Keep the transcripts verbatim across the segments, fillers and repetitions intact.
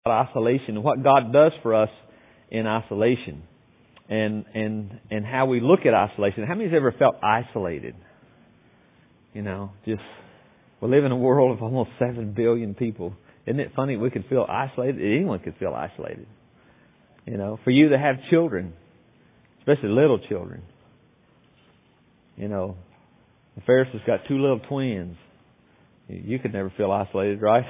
isolation and what God does for us in isolation, and and and how we look at isolation. How many has ever felt isolated? You know, just we live in a world of almost seven billion people. Isn't it funny we could feel isolated? Anyone could feel isolated. You know, for you to have children, especially little children. You know, Ferris has got two little twins. You could never feel isolated, right?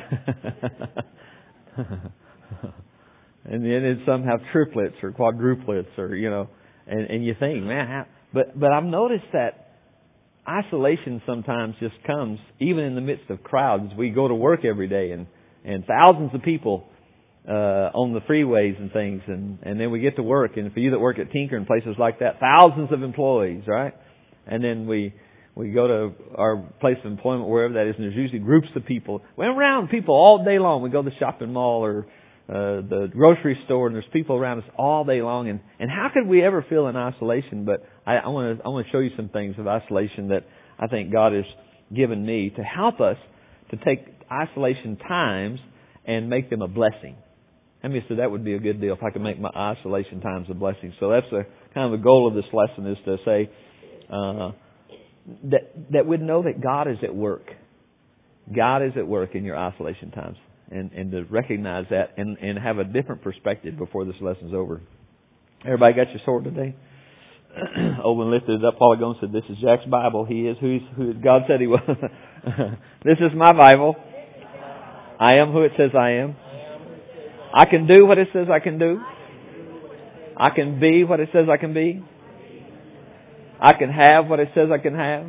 And then some have triplets or quadruplets, or you know, and, and you think, man, how, but but I've noticed that isolation sometimes just comes even in the midst of crowds. We go to work every day, and, and thousands of people uh, on the freeways and things, and, and then we get to work. And for you that work at Tinker and places like that, thousands of employees, right? And then we we go to our place of employment, wherever that is, and there's usually groups of people. We're around people all day long. We go to the shopping mall or Uh, the grocery store, and there's people around us all day long, and, and how could we ever feel in isolation? But I, I want to I want to show you some things of isolation that I think God has given me to help us to take isolation times and make them a blessing. I mean, so that would be a good deal if I could make my isolation times a blessing. So that's a kind of the goal of this lesson, is to say uh, that that we'd know that God is at work. God is at work in your isolation times. And, and to recognize that and, and have a different perspective before this lesson's over. Everybody got your sword today? Owen lifted it up while ago and said, "This is Jack's Bible. He is who, he's, who God said he was." This is my Bible. I am who it says I am. I can do what it says I can do. I can be what it says I can be. I can have what it says I can have.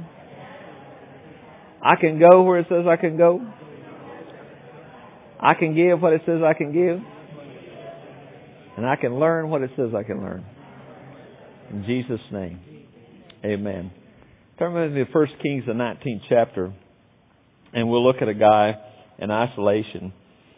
I can go where it says I can go. I can give what it says I can give. And I can learn what it says I can learn. In Jesus' name. Amen. Turn with me to First Kings, the nineteenth chapter. And we'll look at a guy in isolation.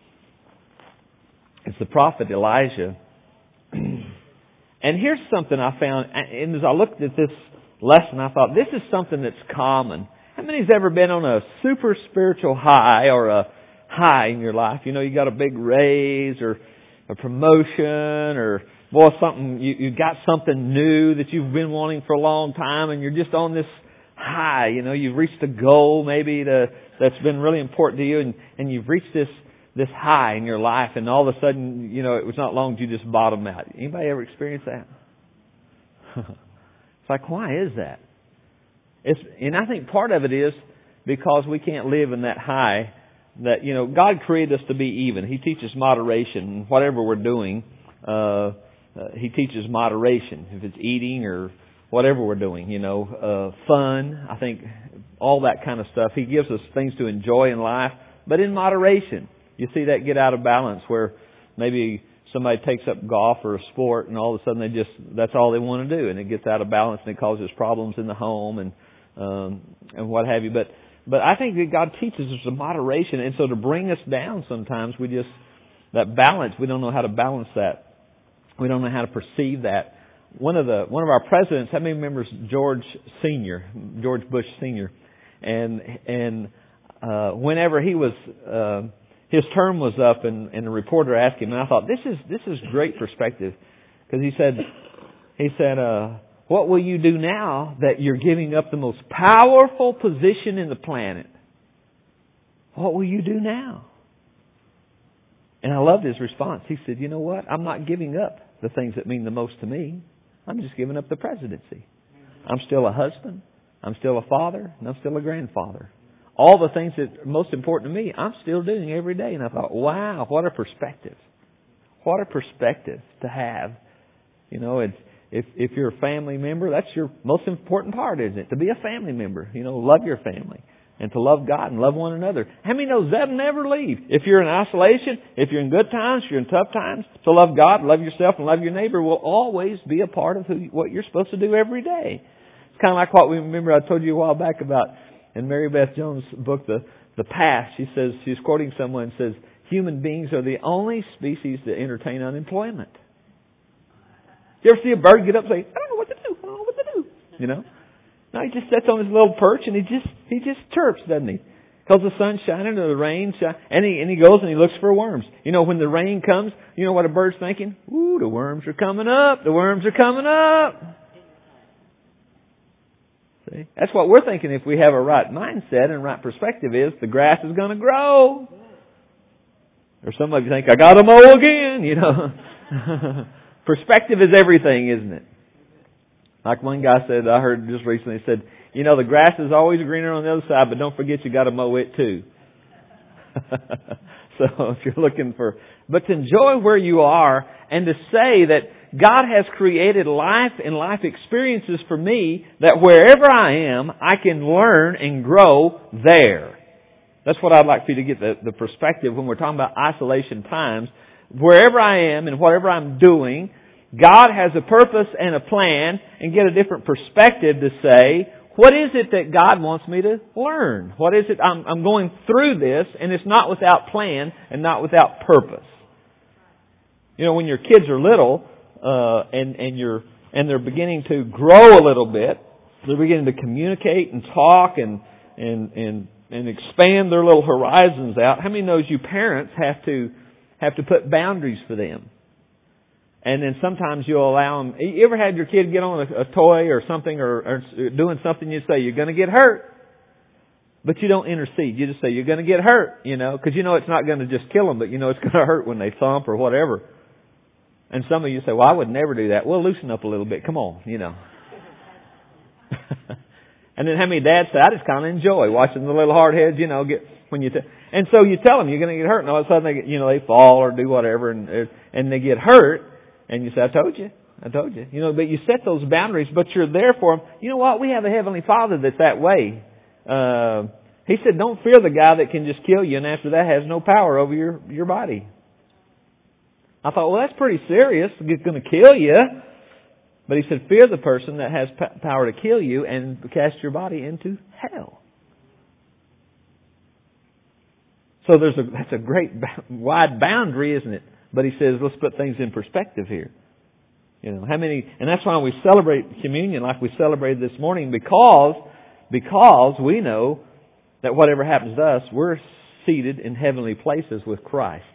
It's the prophet Elijah. And here's something I found. And as I looked at this lesson, I thought, this is something that's common. How many's ever been on a super spiritual high, or a high in your life? You know, you got a big raise or a promotion, or boy, something you, you got something new that you've been wanting for a long time, and you're just on this high. You know, you've reached a goal maybe to, that's been really important to you, and, and you've reached this this high in your life, and all of a sudden, you know, it was not long till you just bottom out. Anybody ever experienced that? It's like, why is that? It's, and I think part of it is because we can't live in that high. That, you know, God created us to be even. He teaches moderation. Whatever we're doing, uh, uh, He teaches moderation. If it's eating or whatever we're doing, you know, uh, fun, I think all that kind of stuff. He gives us things to enjoy in life, but in moderation. You see that get out of balance where maybe somebody takes up golf or a sport, and all of a sudden they just, that's all they want to do, and it gets out of balance and it causes problems in the home and um, and what have you. But But I think that God teaches us a moderation, and so to bring us down sometimes, we just, that balance, we don't know how to balance that. We don't know how to perceive that. One of the, one of our presidents, how many remembers George Senior, George Bush Senior? And, and, uh, whenever he was, uh, his term was up, and, and the reporter asked him, and I thought, this is, this is great perspective. Because he said, he said, uh, what will you do now that you're giving up the most powerful position in the planet? What will you do now? And I loved his response. He said, you know what? I'm not giving up the things that mean the most to me. I'm just giving up the presidency. I'm still a husband. I'm still a father. And I'm still a grandfather. All the things that are most important to me, I'm still doing every day. And I thought, wow, what a perspective. What a perspective to have. You know, it's, If if you're a family member, that's your most important part, isn't it? To be a family member. You know, love your family. And to love God and love one another. How many knows that never leave? If you're in isolation, if you're in good times, if you're in tough times, to love God, love yourself, and love your neighbor will always be a part of who, what you're supposed to do every day. It's kind of like what we remember I told you a while back about in Mary Beth Jones' book, The, the Past. She says, she's quoting someone, says, human beings are the only species that entertain unemployment. You ever see a bird get up and say, I don't know what to do, I don't know what to do, you know? No, he just sits on his little perch and he just he just chirps, doesn't he? Because the sun's shining or the rain shine, and he and he goes and he looks for worms. You know, when the rain comes, you know what a bird's thinking? Ooh, the worms are coming up. The worms are coming up. See, that's what we're thinking. If we have a right mindset and right perspective, is the grass is going to grow. Or some of you think, I got to mow again. You know, perspective is everything, isn't it? Like one guy said, I heard just recently, he said, you know, the grass is always greener on the other side, but don't forget you got to mow it too. So if you're looking for, but to enjoy where you are and to say that God has created life and life experiences for me that wherever I am, I can learn and grow there. That's what I'd like for you to get the, the perspective when we're talking about isolation times. Wherever I am and whatever I'm doing, God has a purpose and a plan, and get a different perspective to say, what is it that God wants me to learn? What is it? I'm, I'm going through this, and it's not without plan and not without purpose. You know, when your kids are little, uh, and, and you're, and they're beginning to grow a little bit, they're beginning to communicate and talk and, and, and, and expand their little horizons out. How many knows you parents have to, have to put boundaries for them? And then sometimes you'll allow them. You ever had your kid get on a, a toy or something or, or doing something, you say, you're going to get hurt. But you don't intercede. You just say, you're going to get hurt, you know, because you know it's not going to just kill them, but you know it's going to hurt when they thump or whatever. And some of you say, well, I would never do that. Well, loosen up a little bit. Come on, you know. And then how many dads say, I just kind of enjoy watching the little hard heads, you know, get when you. T- and so you tell them you're going to get hurt, and all of a sudden they, get, you know, they fall or do whatever, and and they get hurt. And you say, I told you. I told you. You know, but you set those boundaries, but you're there for them. You know what? We have a Heavenly Father that's that way. Uh, he said, don't fear the guy that can just kill you, and after that has no power over your, your body. I thought, well, that's pretty serious. He's going to kill you. But he said, fear the person that has p- power to kill you and cast your body into hell. So there's a, that's a great wide boundary, isn't it? But he says, let's put things in perspective here. You know, how many, and that's why we celebrate communion like we celebrated this morning, because, because we know that whatever happens to us, we're seated in heavenly places with Christ.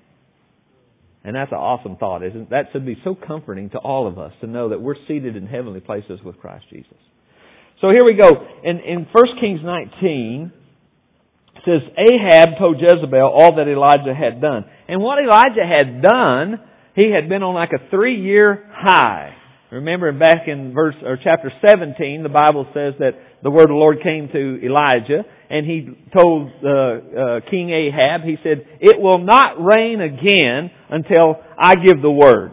And that's an awesome thought, isn't it? That should be so comforting to all of us to know that we're seated in heavenly places with Christ Jesus. So here we go. In, in First Kings nineteen, it says, Ahab told Jezebel all that Elijah had done. And what Elijah had done, he had been on like a three-year high. Remember back in verse or chapter seventeen, the Bible says that the word of the Lord came to Elijah, and he told uh, uh, King Ahab, he said, it will not rain again until I give the word.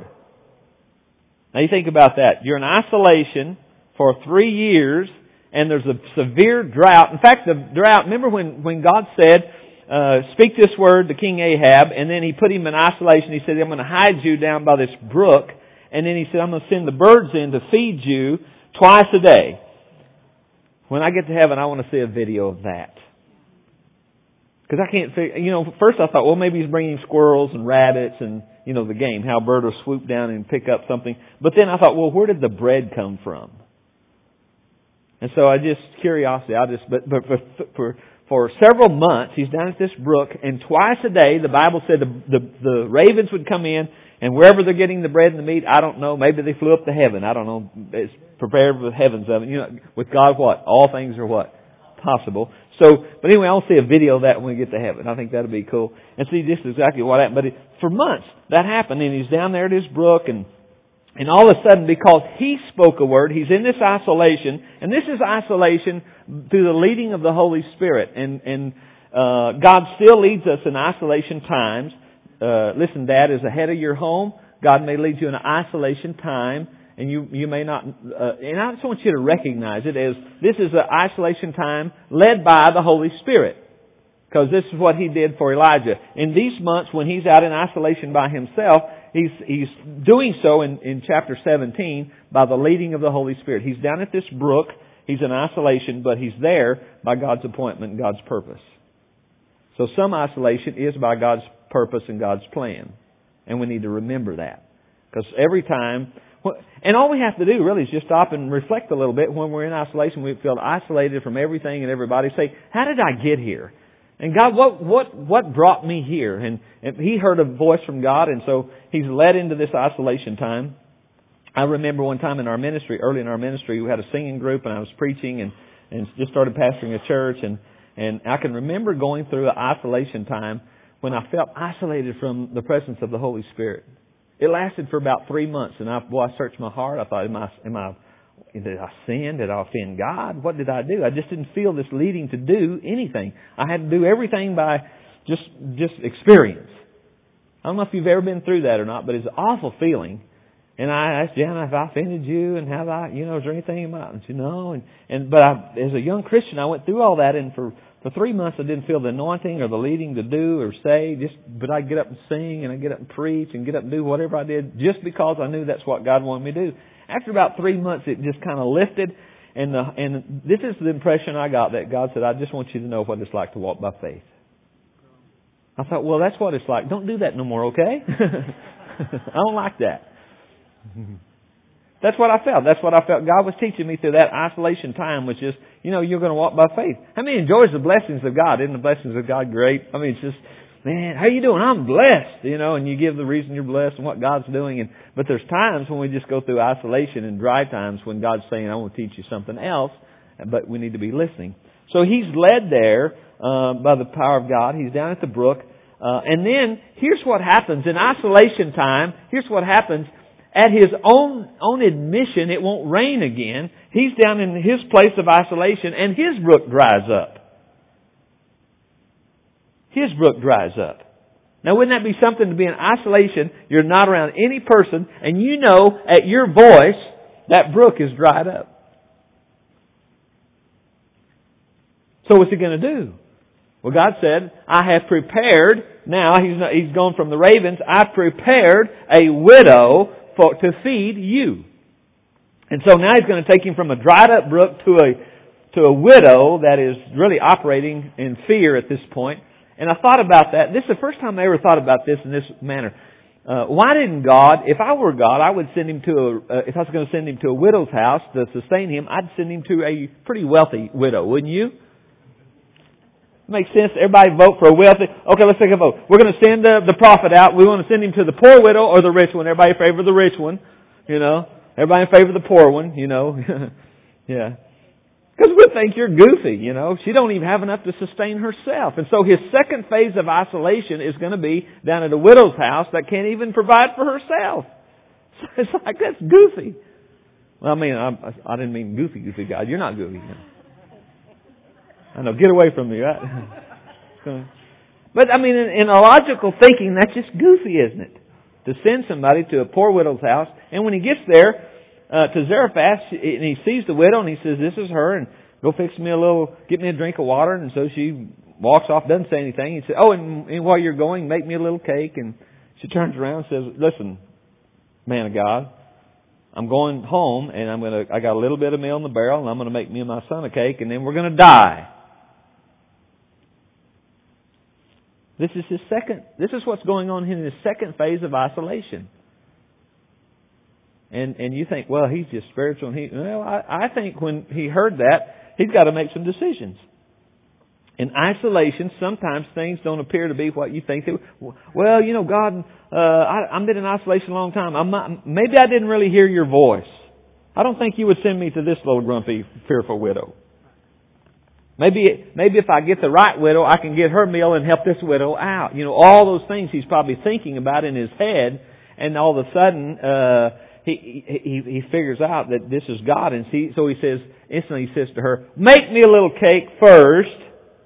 Now you think about that. You're in isolation for three years, and there's a severe drought. In fact, the drought, remember when, when God said, uh, speak this word to King Ahab, and then he put him in isolation. He said, I'm going to hide you down by this brook. And then he said, I'm going to send the birds in to feed you twice a day. When I get to heaven, I want to see a video of that. Because I can't figure, you know, first I thought, well, maybe he's bringing squirrels and rabbits and, you know, the game, how a bird will swoop down and pick up something. But then I thought, well, where did the bread come from? And so I just, curiosity, I just, but, but for, for, for several months, he's down at this brook, and twice a day, the Bible said the, the, the ravens would come in, and wherever they're getting the bread and the meat, I don't know, maybe they flew up to heaven, I don't know, it's prepared with heavens of it. You know, with God, what? All things are what? Possible. So, but anyway, I'll see a video of that when we get to heaven. I think that'll be cool. And see, this is exactly what happened. But it, for months, that happened, and he's down there at his brook, and And all of a sudden, because he spoke a word, he's in this isolation, and this is isolation through the leading of the Holy Spirit. And, and uh, God still leads us in isolation times. Uh, listen, Dad is ahead of your home. God may lead you in an isolation time, and you you may not. Uh, and I just want you to recognize it as this is an isolation time led by the Holy Spirit. Because this is what He did for Elijah. In these months when he's out in isolation by himself, he's he's doing so in, in chapter seventeen by the leading of the Holy Spirit. He's down at this brook. He's in isolation, but he's there by God's appointment and God's purpose. So some isolation is by God's purpose and God's plan. And we need to remember that. Because every time... And all we have to do really is just stop and reflect a little bit when we're in isolation. We feel isolated from everything and everybody. Say, how did I get here? And God, what what what brought me here? And, and he heard a voice from God, and so he's led into this isolation time. I remember one time in our ministry, early in our ministry, we had a singing group, and I was preaching and, and just started pastoring a church. And, and I can remember going through an isolation time when I felt isolated from the presence of the Holy Spirit. It lasted for about three months, and I, well, I searched my heart. I thought, am I, am I, did I sin? Did I offend God? What did I do? I just didn't feel this leading to do anything. I had to do everything by just just experience. I don't know if you've ever been through that or not, but it's an awful feeling. And I asked Jana, have I offended you? And have I, you know, is there anything about it? And she said, no. And, and, but I, as a young Christian, I went through all that, and for, for three months I didn't feel the anointing or the leading to do or say, just, but I'd get up and sing, and I'd get up and preach, and get up and do whatever I did, just because I knew that's what God wanted me to do. After about three months, it just kind of lifted, and the, and this is the impression I got, that God said, I just want you to know what it's like to walk by faith. I thought, well, that's what it's like. Don't do that no more, okay? I don't like that. That's what I felt. That's what I felt. God was teaching me through that isolation time, which is, you know, you're going to walk by faith. How many enjoys the blessings of God? Isn't the blessings of God great? I mean, it's just, man, how you doing? I'm blessed, you know, and you give the reason you're blessed and what God's doing. And but there's times when we just go through isolation and dry times when God's saying, I want to teach you something else, but we need to be listening. So he's led there uh, by the power of God. He's down at the brook. Uh, and then here's what happens. In isolation time, here's what happens. At his own own admission, it won't rain again. He's down in his place of isolation, and his brook dries up. His brook dries up. Now, wouldn't that be something to be in isolation? You're not around any person, and you know at your voice that brook is dried up. So what's he going to do? Well, God said, I have prepared, now he's not, he's gone from the ravens, I've prepared a widow for, to feed you. And so now he's going to take him from a dried up brook to a, to a widow that is really operating in fear at this point. And I thought about that. This is the first time I ever thought about this in this manner. Uh, why didn't God, if I were God, I would send him to a, uh, if I was going to send him to a widow's house to sustain him, I'd send him to a pretty wealthy widow, wouldn't you? Makes sense. Everybody vote for a wealthy. Okay, let's take a vote. We're going to send the, the prophet out. We want to send him to the poor widow or the rich one. Everybody in favor of the rich one, you know. Everybody in favor of the poor one, you know. Yeah. Because we think you're goofy, you know. She don't even have enough to sustain herself. And so his second phase of isolation is going to be down at a widow's house that can't even provide for herself. So it's like, that's goofy. Well, I mean, I, I didn't mean goofy, goofy God. You're not goofy. I know, get away from me, right? But, I mean, in, in a logical thinking, that's just goofy, isn't it? To send somebody to a poor widow's house, and when he gets there, uh, to Zarephath, and he sees the widow, and he says, this is her, and go fix me a little, get me a drink of water, and so she walks off, doesn't say anything. He says, oh, and, and while you're going, make me a little cake, and she turns around and says, listen, man of God, I'm going home, and I'm going to, I got a little bit of meal in the barrel, and I'm going to make me and my son a cake, and then we're going to die. This is his second, this is what's going on in his second phase of isolation. And and you think, well, he's just spiritual. And he, well, I, I think when he heard that, he's got to make some decisions. In isolation, sometimes things don't appear to be what you think they were. Well, you know, God, uh, I, I've been in isolation a long time. I'm not, maybe I didn't really hear your voice. I don't think you would send me to this little grumpy, fearful widow. Maybe, maybe if I get the right widow, I can get her meal and help this widow out. You know, all those things he's probably thinking about in his head, and all of a sudden, uh, he, he, he figures out that this is God, and see, so he says, instantly he says to her, make me a little cake first.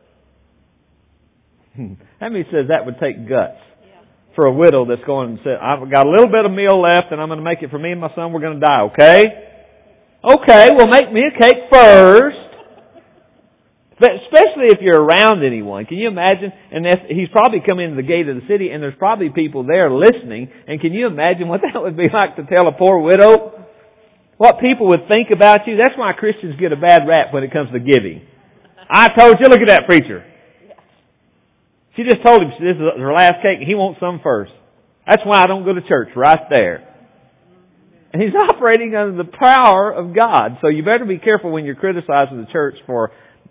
How many says that would take guts for a widow that's going and say, I've got a little bit of meal left, and I'm going to make it for me and my son, we're going to die, okay? Okay, well make me a cake first. But especially if you're around anyone. Can you imagine? And he's probably come into the gate of the city and there's probably people there listening. And can you imagine what that would be like to tell a poor widow? What people would think about you? That's why Christians get a bad rap when it comes to giving. I told you, look at that preacher. She just told him this is her last cake and he wants some first. That's why I don't go to church right there. And he's operating under the power of God. So you better be careful when you're criticizing the church for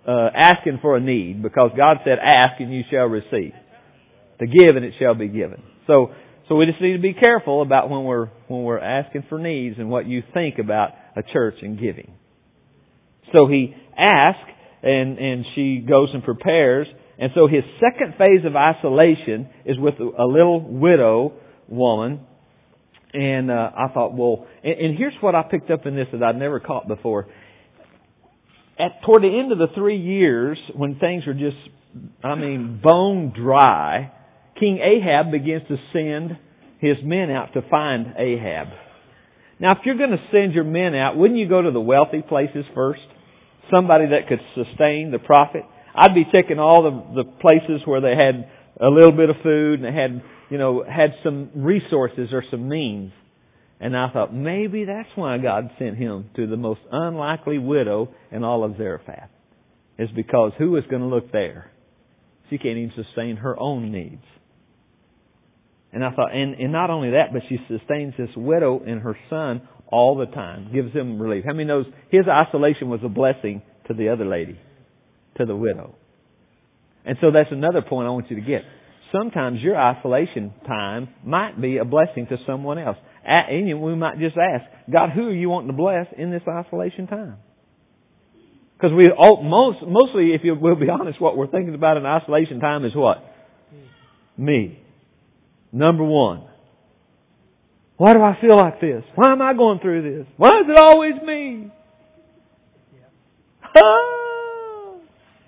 uh, asking for a need, because God said, ask and you shall receive. To give and it shall be given. So, so we just need to be careful about when we're, when we're asking for needs and what you think about a church and giving. So he asks, and, and she goes and prepares. And so his second phase of isolation is with a little widow woman. And uh, I thought, well, and, and here's what I picked up in this that I'd never caught before. At toward the end of the three years, when things were just, I mean, bone dry, King Ahab begins to send his men out to find Ahab. Now, if you're going to send your men out, wouldn't you go to the wealthy places first? Somebody that could sustain the prophet. I'd be checking all the, the places where they had a little bit of food and they had, you know, had some resources or some means. And I thought, maybe that's why God sent him to the most unlikely widow in all of Zarephath. Is because who is going to look there? She can't even sustain her own needs. And I thought, and, and not only that, but she sustains this widow and her son all the time. Gives them relief. How many knows his isolation was a blessing to the other lady? To the widow. And so that's another point I want you to get. Sometimes your isolation time might be a blessing to someone else. And we might just ask, God, who are you wanting to bless in this isolation time? Because we all, most, mostly, if you will be honest, what we're thinking about in isolation time is what? Me. Number one. Why do I feel like this? Why am I going through this? Why is it always me? Ah!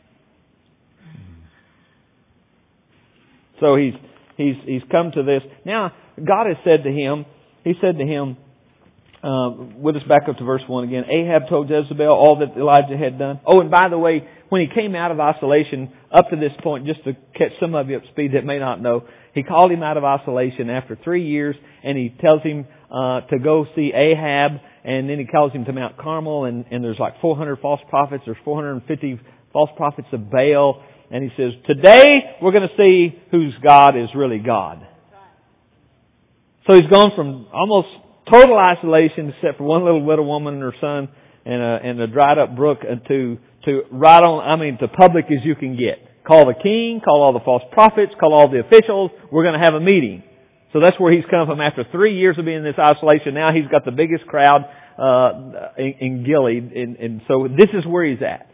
So he's he's he's come to this. Now, God has said to him, He said to him, uh, with us back up to verse one again, Ahab told Jezebel all that Elijah had done. Oh, and by the way, when he came out of isolation, up to this point, just to catch some of you up to speed that may not know, he called him out of isolation after three years, and he tells him uh, to go see Ahab, and then he calls him to Mount Carmel, and, and there's like four hundred false prophets, there's four hundred fifty false prophets of Baal, and he says, today we're going to see whose God is really God. So he's gone from almost total isolation, except for one little widow woman and her son, and a, and a dried up brook, to to right on. I mean, to public as you can get. Call the king, call all the false prophets, call all the officials. We're going to have a meeting. So that's where he's come from after three years of being in this isolation. Now he's got the biggest crowd uh, in, in Gilead, and, and so this is where he's at.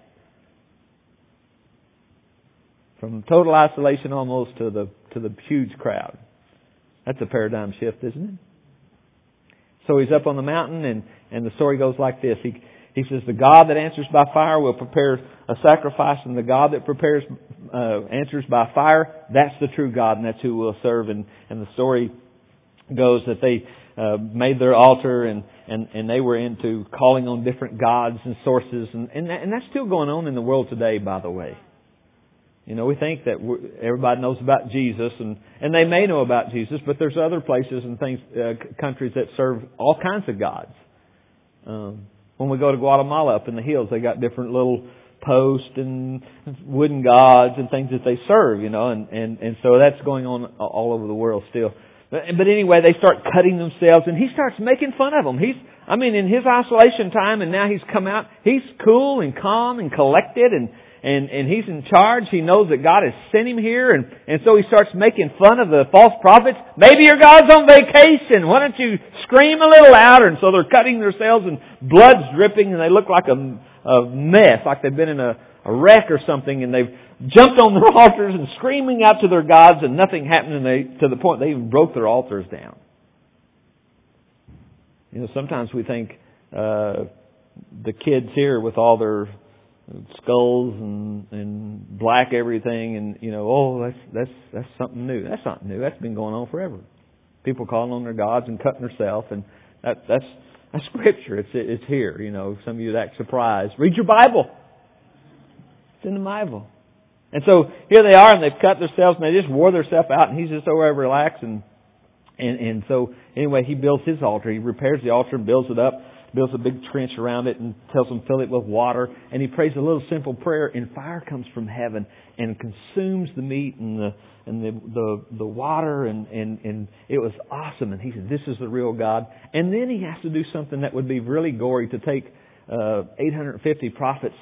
From total isolation almost to the to the huge crowd. That's a paradigm shift, isn't it? So he's up on the mountain, and, and the story goes like this. He he says, the God that answers by fire will prepare a sacrifice, and the God that prepares uh, answers by fire, that's the true God, and that's who we'll serve. And, and the story goes that they uh, made their altar, and, and, and they were into calling on different gods and sources. And, and, that, and that's still going on in the world today, by the way. You know, we think that everybody knows about Jesus, and, and they may know about Jesus, but there's other places and things, uh, countries that serve all kinds of gods. Um, when we go to Guatemala up in the hills, they got different little posts and wooden gods and things that they serve, you know, and, and, and so that's going on all over the world still. But, but anyway, they start cutting themselves, and he starts making fun of them. He's, I mean, in his isolation time, and now he's come out, he's cool and calm and collected, and And, and he's in charge. He knows that God has sent him here. And, and so he starts making fun of the false prophets. Maybe your God's on vacation. Why don't you scream a little louder? And so they're cutting themselves and blood's dripping and they look like a, a mess, like they've been in a, a wreck or something. And they've jumped on their altars and screaming out to their gods and nothing happened. And they, to the point they even broke their altars down. You know, sometimes we think uh, the kids here with all their skulls and, and black everything, and you know, oh, that's that's that's something new. That's not new. That's been going on forever. People calling on their gods and cutting themselves, and that that's that's scripture. It's it's here. You know, some of you act surprised. Read your Bible. It's in the Bible. And so here they are, and they've cut themselves, and they just wore themselves out, and he's just so relaxed, and and and so anyway, he builds his altar. He repairs the altar and builds it up. Builds a big trench around it and tells them fill it with water. And he prays a little simple prayer, and fire comes from heaven and consumes the meat and the and the the, the water, and, and, and it was awesome. And he said, this is the real God. And then he has to do something that would be really gory, to take uh, eight hundred fifty prophets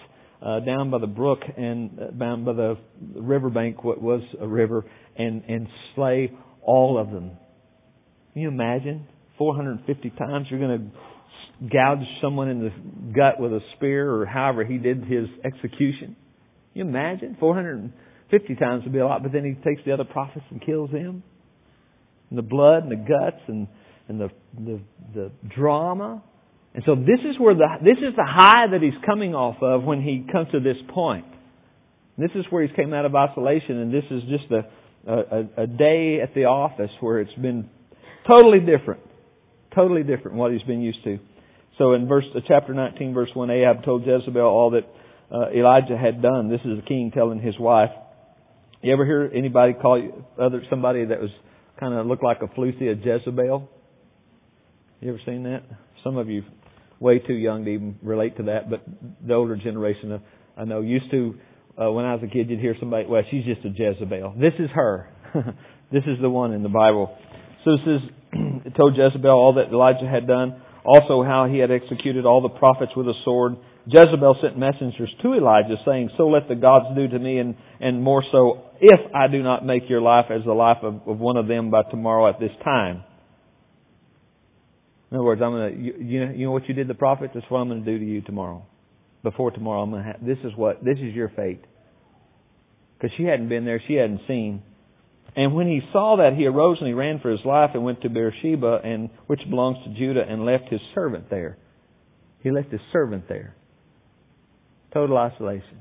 uh, down by the brook and uh, down by the riverbank, what was a river, and, and slay all of them. Can you imagine? four hundred fifty times you're going to gouge someone in the gut with a spear, or however he did his execution. Can you imagine? four hundred fifty times would be a lot, but then he takes the other prophets and kills them. And the blood and the guts and, and the, the the drama. And so this is where the this is the high that he's coming off of when he comes to this point. This is where he's came out of isolation, and this is just a a, a day at the office where it's been totally different. Totally different from what he's been used to. So in verse uh, chapter nineteen, verse one, Ahab told Jezebel all that uh, Elijah had done. This is the king telling his wife. You ever hear anybody call you, other somebody that was kind of looked like a floozy, a Jezebel? You ever seen that? Some of you way too young to even relate to that, but the older generation uh, I know used to. Uh, when I was a kid, you'd hear somebody, well, she's just a Jezebel. This is her. This is the one in the Bible. So this is it told Jezebel all that Elijah had done, also how he had executed all the prophets with a sword. Jezebel sent messengers to Elijah saying, so let the gods do to me, and, and more so, if I do not make your life as the life of, of one of them by tomorrow at this time. In other words, I'm going to, you, you, know, you know what you did to the prophets? That's what I'm going to do to you tomorrow. Before tomorrow, I'm going to have, this is what, this is your fate. Because she hadn't been there, she hadn't seen. And when he saw that, he arose and he ran for his life and went to Beersheba, and which belongs to Judah, and left his servant there. He left his servant there. Total isolation.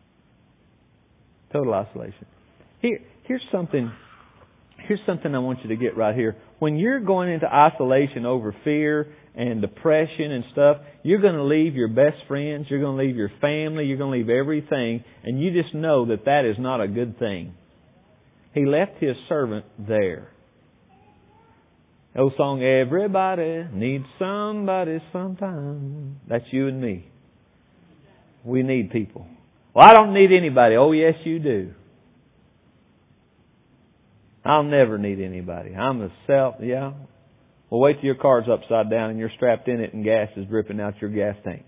Total isolation. Here, here's something. Here's something I want you to get right here. When you're going into isolation over fear and depression and stuff, you're going to leave your best friends. You're going to leave your family. You're going to leave everything, and you just know that that is not a good thing. He left his servant there. The old song, everybody needs somebody sometime. That's you and me. We need people. Well, I don't need anybody. Oh, yes, you do. I'll never need anybody. I'm a self, yeah. Well, wait till your car's upside down and you're strapped in it and gas is dripping out your gas tank.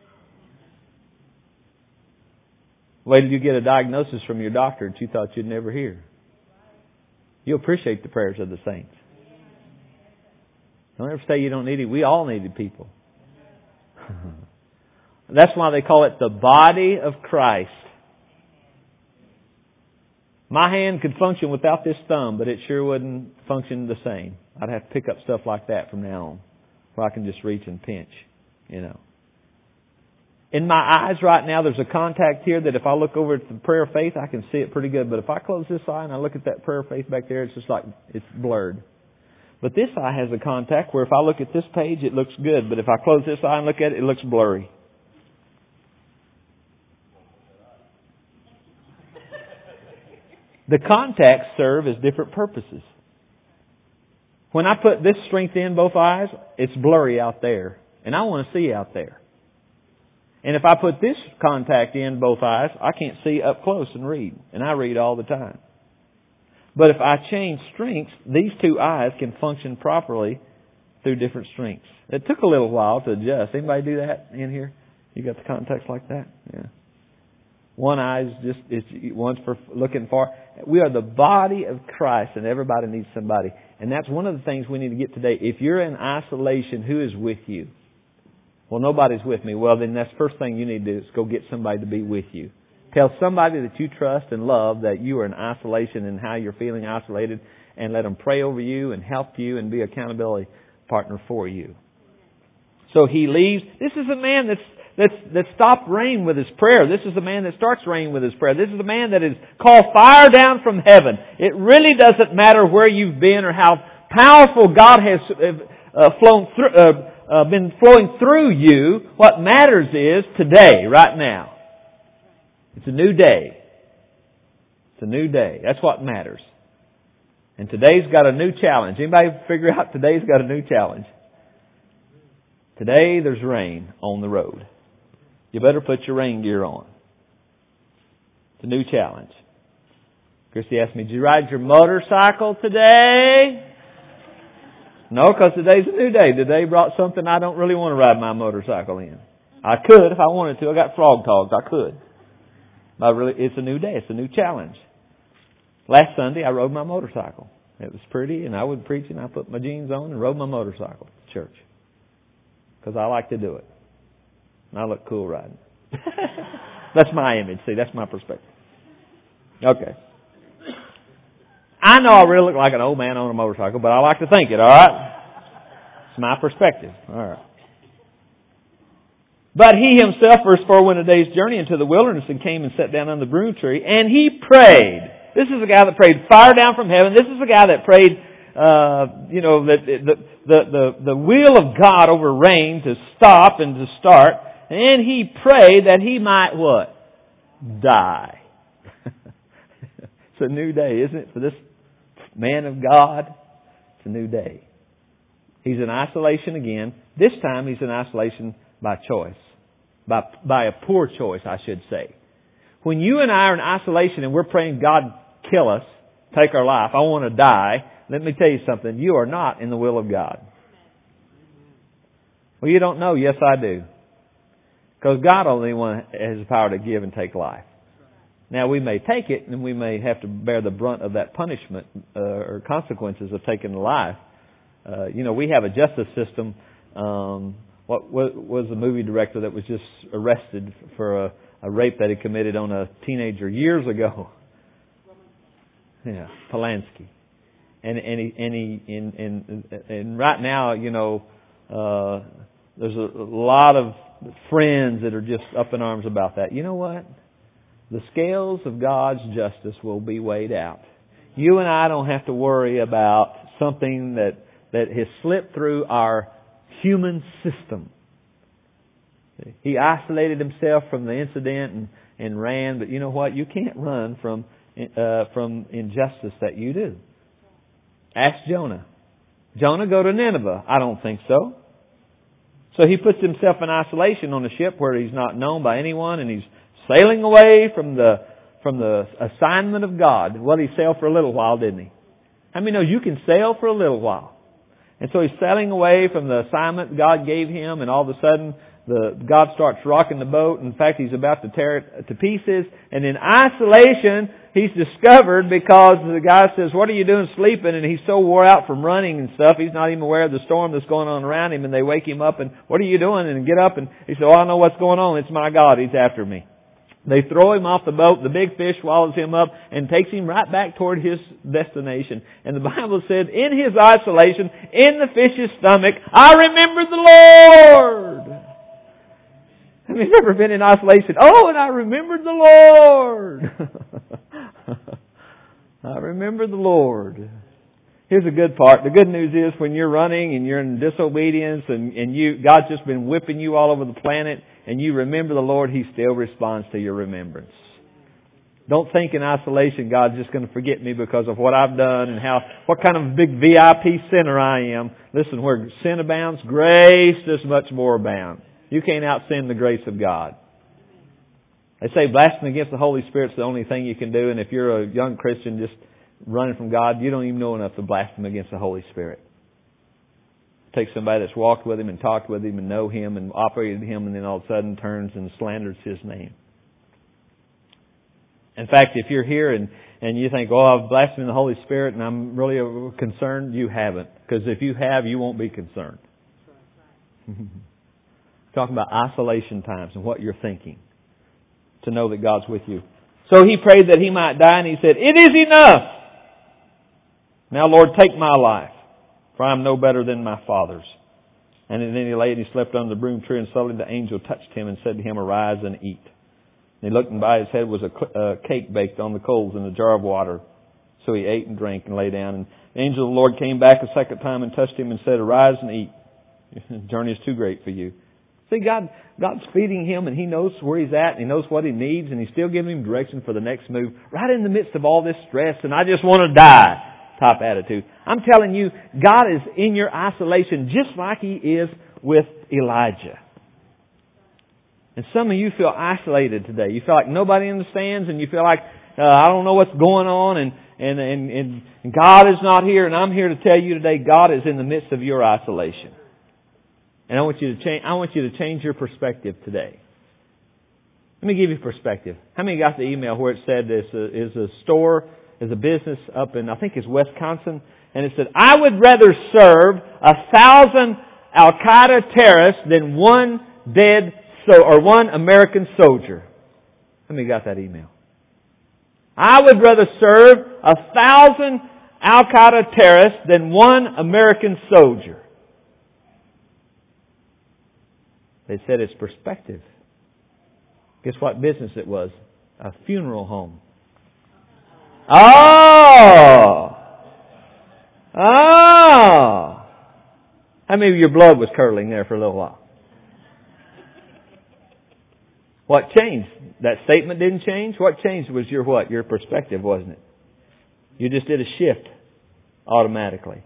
Wait till you get a diagnosis from your doctor that you thought you'd never hear. You'll appreciate the prayers of the saints. Don't ever say you don't need it. We all needed people. That's why they call it the body of Christ. My hand could function without this thumb, but it sure wouldn't function the same. I'd have to pick up stuff like that from now on, where I can just reach and pinch, you know. In my eyes right now, there's a contact here that if I look over at the prayer of faith, I can see it pretty good. But if I close this eye and I look at that prayer of faith back there, it's just like it's blurred. But this eye has a contact where if I look at this page, it looks good. But if I close this eye and look at it, it looks blurry. The contacts serve as different purposes. When I put this strength in both eyes, it's blurry out there. And I want to see out there. And if I put this contact in both eyes, I can't see up close and read. And I read all the time. But if I change strengths, these two eyes can function properly through different strengths. It took a little while to adjust. Anybody do that in here? You got the contacts like that? Yeah. One eye is just, it's, one's for looking far. We are the body of Christ, and everybody needs somebody. And that's one of the things we need to get today. If you're in isolation, who is with you? Well, nobody's with me. Well, then that's the first thing you need to do is go get somebody to be with you. Tell somebody that you trust and love that you are in isolation and how you're feeling isolated, and let them pray over you and help you and be an accountability partner for you. So he leaves. This is a man that's That's, that stopped rain with his prayer. This is the man that starts rain with his prayer. This is the man that is called fire down from heaven. It really doesn't matter where you've been or how powerful God has uh, flown through, uh, uh, been flowing through you. What matters is today, right now. It's a new day. It's a new day. That's what matters. And today's got a new challenge. Anybody figure out today's got a new challenge? Today there's rain on the road. You better put your rain gear on. It's a new challenge. Christy asked me, did you ride your motorcycle today? No, because today's a new day. Today brought something I don't really want to ride my motorcycle in. I could if I wanted to. I got frog togs. I could. But really, it's a new day. It's a new challenge. Last Sunday, I rode my motorcycle. It was pretty, and I would preach, and I put my jeans on and rode my motorcycle to church. Because I like to do it. And I look cool riding. That's my image. See, that's my perspective. Okay. I know I really look like an old man on a motorcycle, but I like to think it, all right? It's my perspective. All right. But he himself, verse four, went a day's journey into the wilderness and came and sat down under the broom tree, and he prayed. This is a guy that prayed fire down from heaven. This is a guy that prayed, uh, you know, that the, the, the, the will of God over rain to stop and to start. And he prayed that he might what? Die. It's a new day, isn't it, for this man of God? It's a new day. He's in isolation again. This time he's in isolation by choice. By, by a poor choice, I should say. When you and I are in isolation and we're praying, God, kill us, take our life, I want to die, let me tell you something. You are not in the will of God. Well, you don't know. Yes, I do. Because God only one has the power to give and take life. Now, we may take it and we may have to bear the brunt of that punishment uh, or consequences of taking a life. Uh, you know, we have a justice system. Um, what, what was the movie director that was just arrested for a, a rape that he committed on a teenager years ago? Yeah, Polanski. And and he and he and and, and right now, you know, uh, there's a, a lot of friends that are just up in arms about that. You know what? The scales of God's justice will be weighed out. You and I don't have to worry about something that, that has slipped through our human system. He isolated himself from the incident and, and ran, but you know what? You can't run from uh, from injustice that you do. Ask Jonah. Jonah, go to Nineveh. I don't think so. So he puts himself in isolation on a ship where he's not known by anyone, and he's sailing away from the from the assignment of God. Well, he sailed for a little while, didn't he? How many know you can sail for a little while? And so he's sailing away from the assignment God gave him, and all of a sudden the God starts rocking the boat. In fact, he's about to tear it to pieces. And in isolation, he's discovered because the guy says, "What are you doing sleeping?" And he's so wore out from running and stuff, he's not even aware of the storm that's going on around him. And they wake him up and, "What are you doing?" And get up, and he said, "Oh, I know what's going on. It's my God. He's after me." They throw him off the boat. The big fish swallows him up and takes him right back toward his destination. And the Bible said, in his isolation, in the fish's stomach, I remembered the Lord. Have you ever been in isolation? Oh, and I remembered the Lord. I remember the Lord. Here's the good part. The good news is when you're running and you're in disobedience and, and you God's just been whipping you all over the planet and you remember the Lord, He still responds to your remembrance. Don't think in isolation God's just going to forget me because of what I've done and how what kind of a big V I P sinner I am. Listen, where sin abounds, grace does much more abound. You can't out-sin the grace of God. They say blasphemy against the Holy Spirit's the only thing you can do, and if you're a young Christian just running from God, you don't even know enough to blaspheme against the Holy Spirit. Take somebody that's walked with Him and talked with Him and know Him and operated Him, and then all of a sudden turns and slanders His name. In fact, if you're here and, and you think, "Oh, I've blasphemed the Holy Spirit and I'm really concerned," you haven't. Because if you have, you won't be concerned. Talking about isolation times and what you're thinking. To know that God's with you. So he prayed that he might die, and he said, "It is enough. Now, Lord, take my life, for I am no better than my fathers." And then he lay and he slept under the broom tree, and suddenly the angel touched him and said to him, "Arise and eat." And he looked, and by his head was a, a cake baked on the coals in a jar of water. So he ate and drank and lay down. And the angel of the Lord came back a second time and touched him and said, "Arise and eat. The journey is too great for you." See, God, God's feeding him, and He knows where he's at, and He knows what he needs, and He's still giving him direction for the next move, right in the midst of all this stress, and I just want to die type attitude. I'm telling you, God is in your isolation just like He is with Elijah. And some of you feel isolated today. You feel like nobody understands, and you feel like, uh, I don't know what's going on, and, and, and, and God is not here, and I'm here to tell you today, God is in the midst of your isolation. And I want you to change, I want you to change your perspective today. Let me give you perspective. How many got the email where it said this is a store, is a business up in, I think it's Wisconsin, and it said, I would rather serve a thousand Al-Qaeda terrorists than one dead so or one American soldier. How many got that email? I would rather serve a thousand Al-Qaeda terrorists than one American soldier. They said it's perspective. Guess what business it was? A funeral home. Oh! Oh! How many of your blood was curdling there for a little while? What changed? That statement didn't change? What changed was your what? Your perspective, wasn't it? You just did a shift automatically.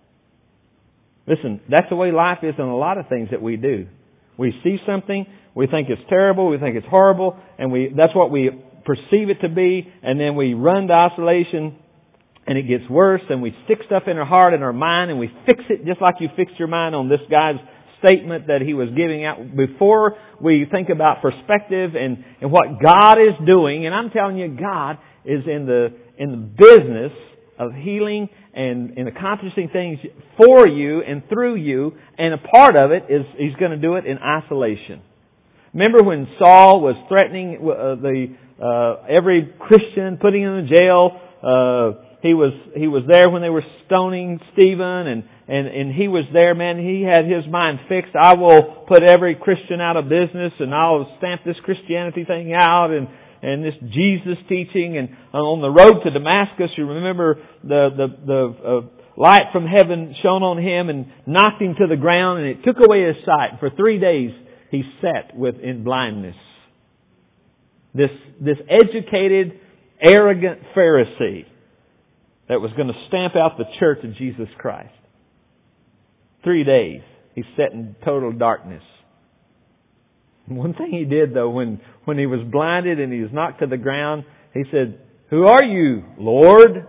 Listen, that's the way life is in a lot of things that we do. We see something, we think it's terrible, we think it's horrible, and we that's what we perceive it to be, and then we run to isolation, and it gets worse, and we stick stuff in our heart and our mind, and we fix it just like you fixed your mind on this guy's statement that he was giving out before we think about perspective and, and what God is doing. And I'm telling you, God is in the in the business of healing and, and accomplishing things for you and through you, and a part of it is He's going to do it in isolation. Remember when Saul was threatening uh, the uh, every Christian, putting him in jail? Uh, he was he was there when they were stoning Stephen, and, and, and he was there, man. He had his mind fixed. I will put every Christian out of business, and I'll stamp this Christianity thing out, and and this Jesus teaching. And on the road to Damascus, you remember the the the uh, light from heaven shone on him and knocked him to the ground, and it took away his sight. For three days he sat with in blindness. This this educated, arrogant Pharisee that was going to stamp out the church of Jesus Christ. Three days he sat in total darkness. One thing he did, though, when, when he was blinded and he was knocked to the ground, he said, "Who are you, Lord?"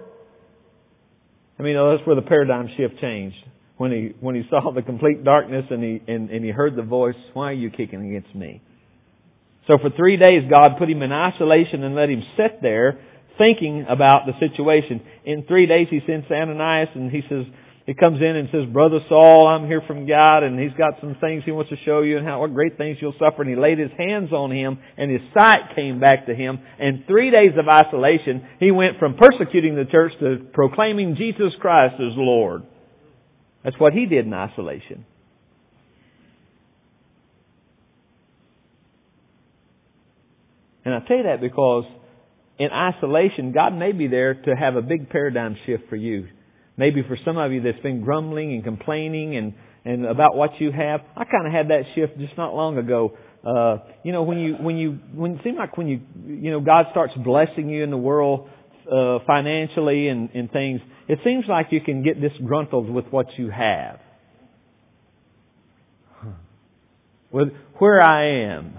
I mean, that's where the paradigm shift changed. When he when he saw the complete darkness and he and, and he heard the voice, "Why are you kicking against me?" So for three days, God put him in isolation and let him sit there thinking about the situation. In three days, he sends Ananias and he says, he comes in and says, "Brother Saul, I'm here from God, and He's got some things He wants to show you and how what great things you'll suffer." And he laid his hands on him, and his sight came back to him. And three days of isolation, he went from persecuting the church to proclaiming Jesus Christ as Lord. That's what he did in isolation. And I tell you that because in isolation, God may be there to have a big paradigm shift for you. Maybe for some of you that's been grumbling and complaining and, and about what you have. I kind of had that shift just not long ago. Uh, you know, when you, when you, when it seems like when you, you know, God starts blessing you in the world, uh, financially and, and things, it seems like you can get disgruntled with what you have. With where I am.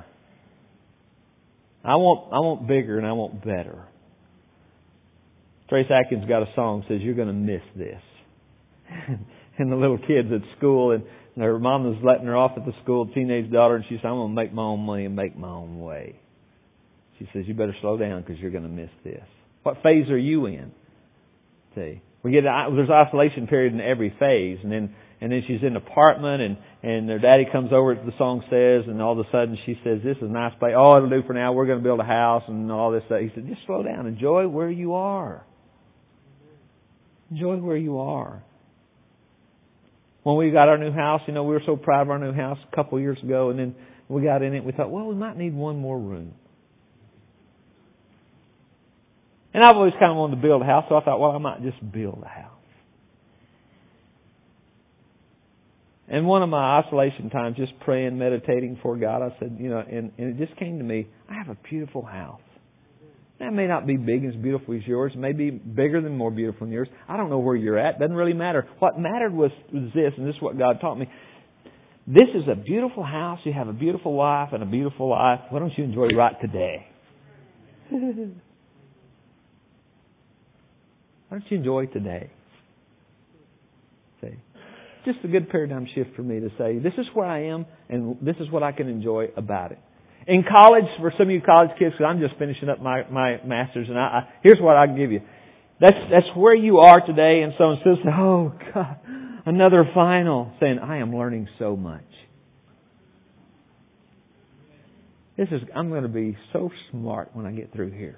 I want, I want bigger and I want better. Trace Atkins got a song that says, "You're going to miss this." And the little kids at school, and her mom was letting her off at the school, teenage daughter, and she said, "I'm going to make my own money and make my own way." She says, "You better slow down because you're going to miss this." What phase are you in? See, we get there's isolation period in every phase, and then and then she's in an apartment, and and their daddy comes over, the song says, and all of a sudden she says, "This is a nice place. Oh, it'll do for now. We're going to build a house and all this stuff." He said, "Just slow down. Enjoy where you are. Enjoy where you are." When we got our new house, you know, we were so proud of our new house a couple of years ago, and then we got in it, we thought, well, we might need one more room. And I've always kind of wanted to build a house, so I thought, well, I might just build a house. And one of my isolation times, just praying, meditating for God, I said, you know, and, and it just came to me, I have a beautiful house. That may not be big and as beautiful as yours. It may be bigger than more beautiful than yours. I don't know where you're at. It doesn't really matter. What mattered was, was this, and this is what God taught me. This is a beautiful house. You have a beautiful wife and a beautiful life. Why don't you enjoy right today? Why don't you enjoy today? See? just a good paradigm shift for me to say, this is where I am and this is what I can enjoy about it. In college, for some of you college kids, because I'm just finishing up my, my master's, and I, I, here's what I can give you. That's, that's where you are today, and someone says, oh, God, another final, saying, I am learning so much. This is, I'm going to be so smart when I get through here.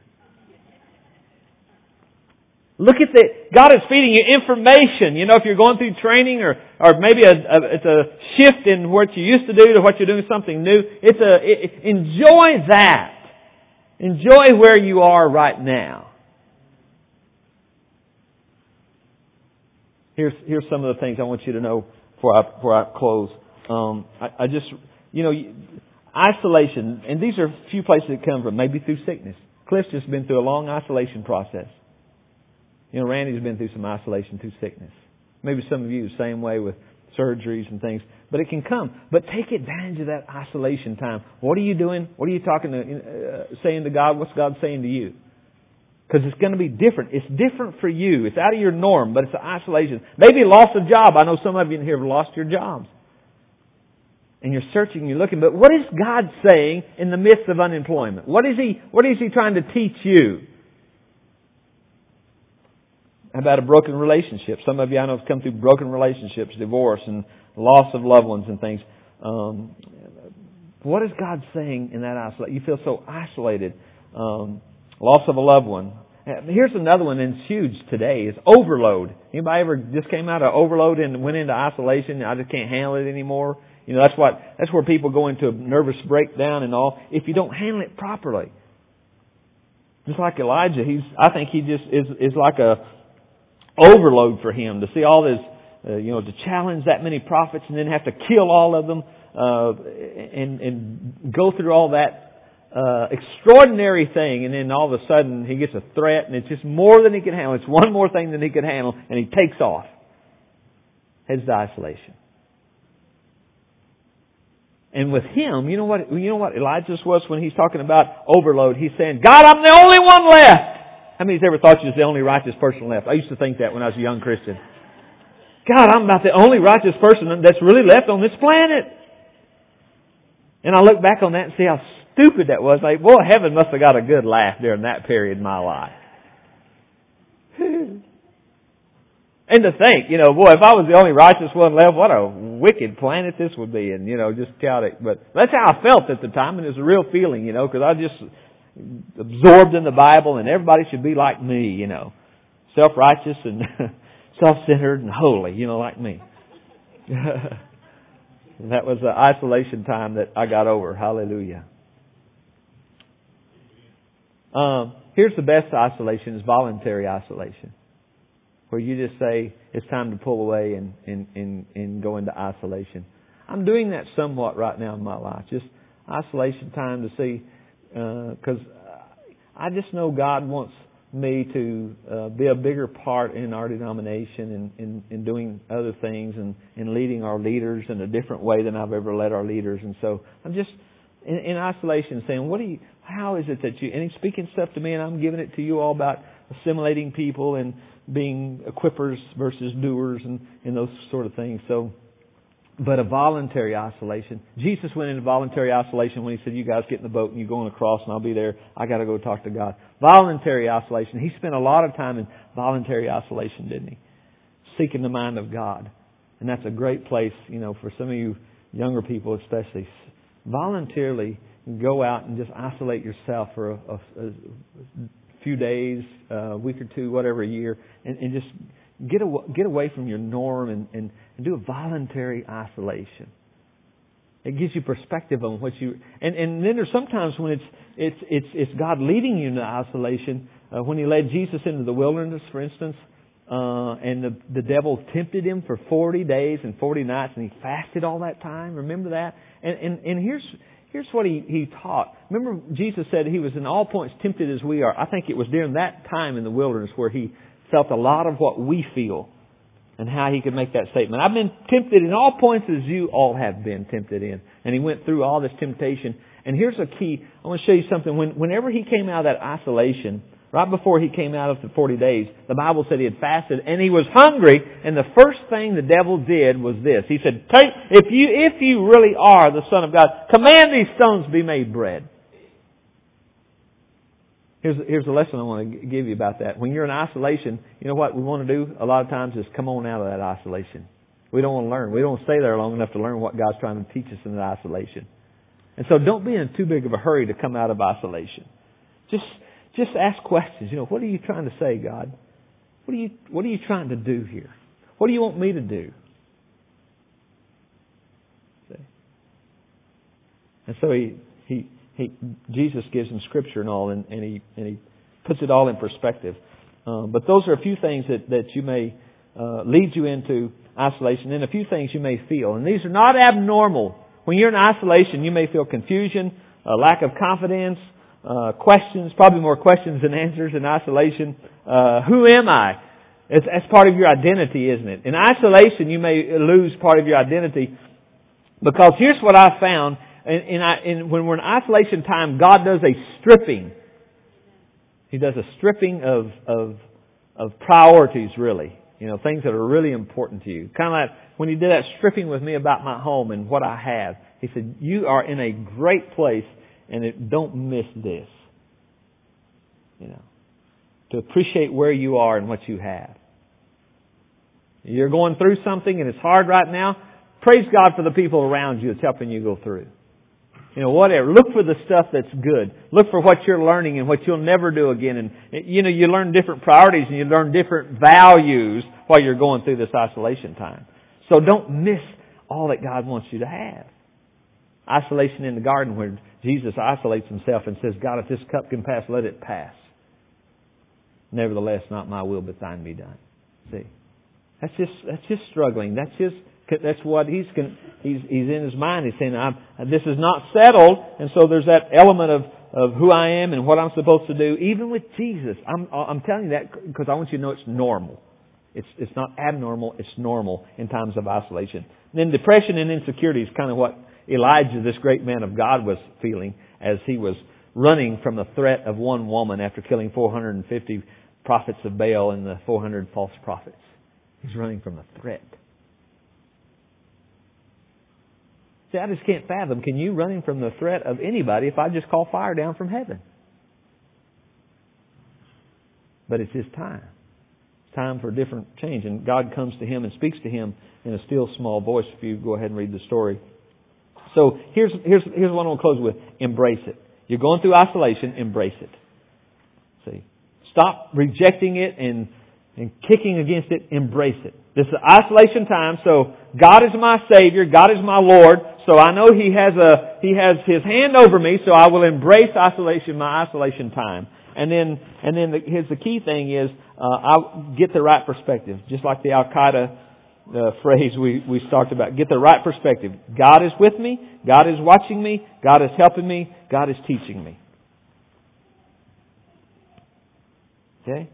Look at the, God is feeding you information. You know, if you're going through training or, or maybe a, a, it's a shift in what you used to do to what you're doing something new. It's a, it, enjoy that. Enjoy where you are right now. Here's, here's some of the things I want you to know before I, before I close. Um, I, I just, you know, isolation, and these are a few places that come from, maybe through sickness. Cliff's just been through a long isolation process. You know, Randy's been through some isolation through sickness. Maybe some of you, same way with surgeries and things. But it can come. But take advantage of that isolation time. What are you doing? What are you talking to, uh, saying to God? What's God saying to you? Because it's going to be different. It's different for you. It's out of your norm, but it's an isolation. Maybe loss of job. I know some of you in here have lost your jobs. And you're searching, you're looking. But what is God saying in the midst of unemployment? What is He, what is He trying to teach you? How about a broken relationship? Some of you I know have come through broken relationships, divorce and loss of loved ones and things. Um, what is God saying in that isolation? You feel so isolated. Um, loss of a loved one. Here's another one that's huge today is overload. Anybody ever just came out of overload and went into isolation? I just can't handle it anymore. You know, that's what that's where people go into a nervous breakdown and all. If you don't handle it properly, just like Elijah, he's I think he just is is like a overload for him to see all this, uh, you know, to challenge that many prophets and then have to kill all of them uh, and and go through all that uh, extraordinary thing, and then all of a sudden he gets a threat and it's just more than he can handle. It's one more thing than he can handle, and he takes off. Heads to isolation. And with him, you know what? You know what Elijah was when he's talking about overload. He's saying, "God, I'm the only one left." How many of you ever thought you was the only righteous person left? I used to think that when I was a young Christian. God, I'm about the only righteous person that's really left on this planet. And I look back on that and see how stupid that was. Like, boy, heaven must have got a good laugh during that period in my life. And to think, you know, boy, if I was the only righteous one left, what a wicked planet this would be. And, you know, just chaotic. But that's how I felt at the time. And it was a real feeling, you know, because I just absorbed in the Bible, and everybody should be like me, you know, self-righteous and self-centered and holy, you know, like me. That was the isolation time that I got over. Hallelujah. Um, here's the best isolation: is voluntary isolation, where you just say it's time to pull away and and and, and go into isolation. I'm doing that somewhat right now in my life, just isolation time to see. Because uh, I just know God wants me to uh, be a bigger part in our denomination and in, in doing other things and in leading our leaders in a different way than I've ever led our leaders. And so I'm just in, in isolation saying, what do you, how is it that you, and He's speaking stuff to me and I'm giving it to you all about assimilating people and being equippers versus doers and, and those sort of things. So, but a voluntary isolation. Jesus went into voluntary isolation when He said, you guys get in the boat and you're going across and I'll be there. I got to go talk to God. Voluntary isolation. He spent a lot of time in voluntary isolation, didn't He? Seeking the mind of God. And that's a great place, you know, for some of you younger people especially. Voluntarily go out and just isolate yourself for a, a, a few days, a week or two, whatever, a year, and, and just Get away, get away from your norm and, and, and do a voluntary isolation. It gives you perspective on what you and, and then there's sometimes when it's it's it's it's God leading you into isolation. Uh, when He led Jesus into the wilderness, for instance, uh, and the the devil tempted Him for forty days and forty nights, and He fasted all that time. Remember that? And and, and here's here's what he, he taught. Remember, Jesus said He was in all points tempted as we are. I think it was during that time in the wilderness where He felt a lot of what we feel and how He could make that statement. I've been tempted in all points as you all have been tempted in. And He went through all this temptation. And here's a key. I want to show you something. When, whenever He came out of that isolation, right before he came out of the forty days, the Bible said he had fasted and he was hungry, and the first thing the devil did was this. He said, "Take, if you, if you really are the Son of God, command these stones to be made bread." Here's, here's a lesson I want to give you about that. When you're in isolation, you know what we want to do a lot of times is come on out of that isolation. We don't want to learn. We don't stay there long enough to learn what God's trying to teach us in that isolation. And so don't be in too big of a hurry to come out of isolation. Just just ask questions. You know, what are you trying to say, God? What are you what are you trying to do here? What do you want me to do? See? And so he he he Jesus gives him scripture and all, and, and he and he puts it all in perspective. Um, but those are a few things that, that you may uh, lead you into isolation, and a few things you may feel. And these are not abnormal. When you're in isolation, you may feel confusion, a lack of confidence, uh, questions, probably more questions than answers in isolation. Uh, who am I? It's, that's part of your identity, isn't it? In isolation, you may lose part of your identity, because here's what I found. In, in, in, when we're in isolation time, God does a stripping. He does a stripping of, of, of priorities, really. You know, things that are really important to you. Kind of like when He did that stripping with me about my home and what I have. He said, you are in a great place, and it, don't miss this. You know, to appreciate where you are and what you have. You're going through something and it's hard right now. Praise God for the people around you that's helping you go through. You know, whatever. Look for the stuff that's good. Look for what you're learning and what you'll never do again. And, you know, you learn different priorities and you learn different values while you're going through this isolation time. So don't miss all that God wants you to have. Isolation in the garden, where Jesus isolates Himself and says, God, if this cup can pass, let it pass. Nevertheless, not my will, but thine be done. See? That's just, that's just struggling. That's just, That's what he's he's he's in his mind. He's saying, I'm, "This is not settled," and so there's that element of of who I am and what I'm supposed to do. Even with Jesus, I'm I'm telling you that because I want you to know it's normal. It's it's not abnormal. It's normal in times of isolation. And then depression and insecurity is kind of what Elijah, this great man of God, was feeling as he was running from the threat of one woman after killing four hundred fifty prophets of Baal and the four hundred false prophets. He's running from a threat. See, I just can't fathom. Can you running from the threat of anybody if I just call fire down from heaven? But it's His time. It's time for a different change. And God comes to him and speaks to him in a still small voice. If you go ahead and read the story. So here's here's here's what I'm going to close with. Embrace it. You're going through isolation. Embrace it. See, stop rejecting it and and kicking against it. Embrace it. This is isolation time. So God is my Savior. God is my Lord. So I know He has a He has His hand over me. So I will embrace isolation, my isolation time. And then and then the, here's the key thing is uh, I'll get the right perspective. Just like the Al Qaeda uh, phrase we we talked about. Get the right perspective. God is with me. God is watching me. God is helping me. God is teaching me. Okay.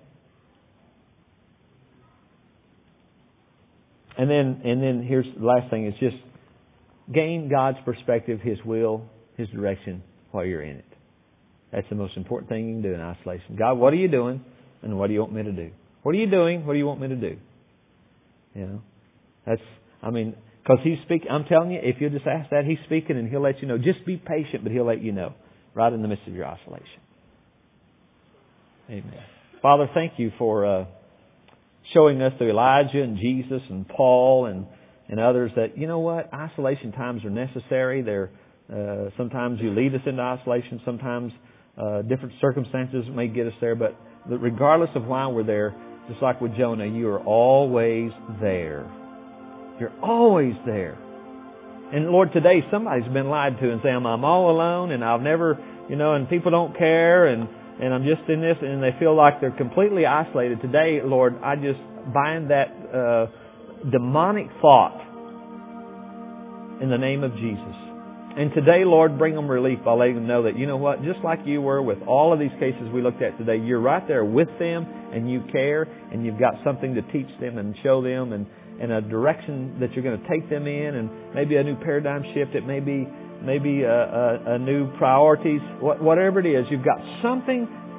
And then, and then here's the last thing is just gain God's perspective, His will, His direction while you're in it. That's the most important thing you can do in isolation. God, what are you doing? And what do you want me to do? What are you doing? What do you want me to do? You know, that's, I mean, because He's speaking, I'm telling you, if you just ask that, He's speaking and He'll let you know. Just be patient, but He'll let you know right in the midst of your isolation. Amen. Father, thank you for, uh, showing us through Elijah and Jesus and Paul and, and others that, you know what, isolation times are necessary. They're, uh, sometimes you lead us into isolation. Sometimes uh, different circumstances may get us there. But regardless of why we're there, just like with Jonah, you are always there. You're always there. And Lord, today somebody's been lied to and saying, I'm all alone and I'll never, you know, and people don't care and And I'm just in this, and they feel like they're completely isolated. Today, Lord, I just bind that uh, demonic thought in the name of Jesus. And today, Lord, bring them relief by letting them know that, you know what, just like you were with all of these cases we looked at today, you're right there with them, and you care, and you've got something to teach them and show them, and, and a direction that you're going to take them in, and maybe a new paradigm shift. It may be maybe a, a, a new priorities, whatever it is. You've got something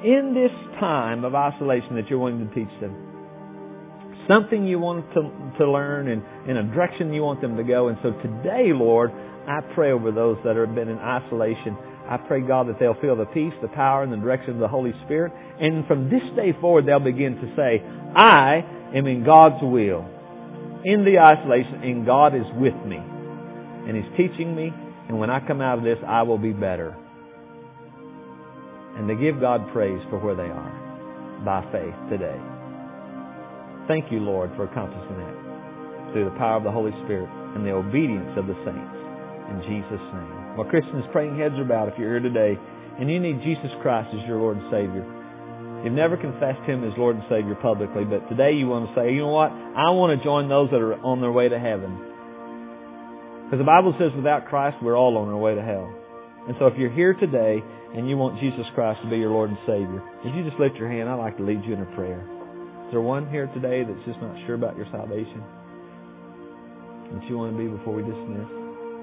in this time of isolation that you're wanting to teach them. Something you want to, to learn and in a direction you want them to go. And so today, Lord, I pray over those that have been in isolation. I pray, God, that they'll feel the peace, the power, and the direction of the Holy Spirit. And from this day forward, they'll begin to say, I am in God's will, in the isolation, and God is with me. And He's teaching me, and when I come out of this, I will be better. And they give God praise for where they are by faith today. Thank you, Lord, for accomplishing that through the power of the Holy Spirit and the obedience of the saints. In Jesus' name. Well, Christians, praying heads are bowed if you're here today and you need Jesus Christ as your Lord and Savior. You've never confessed Him as Lord and Savior publicly, but today you want to say, you know what? I want to join those that are on their way to heaven. Because the Bible says without Christ, we're all on our way to hell. And so if you're here today and you want Jesus Christ to be your Lord and Savior, if you just lift your hand, I'd like to lead you in a prayer. Is there one here today that's just not sure about your salvation? That you want to be before we dismiss?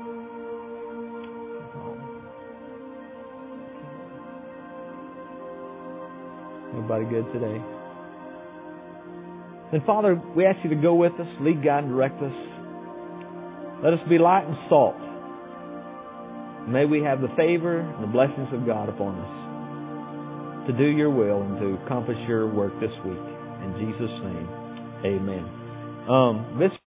Everybody good today? Then, Father, we ask you to go with us, lead, guide, and direct us. Let us be light and salt. May we have the favor and the blessings of God upon us to do your will and to accomplish your work this week. In Jesus' name, amen. Um, this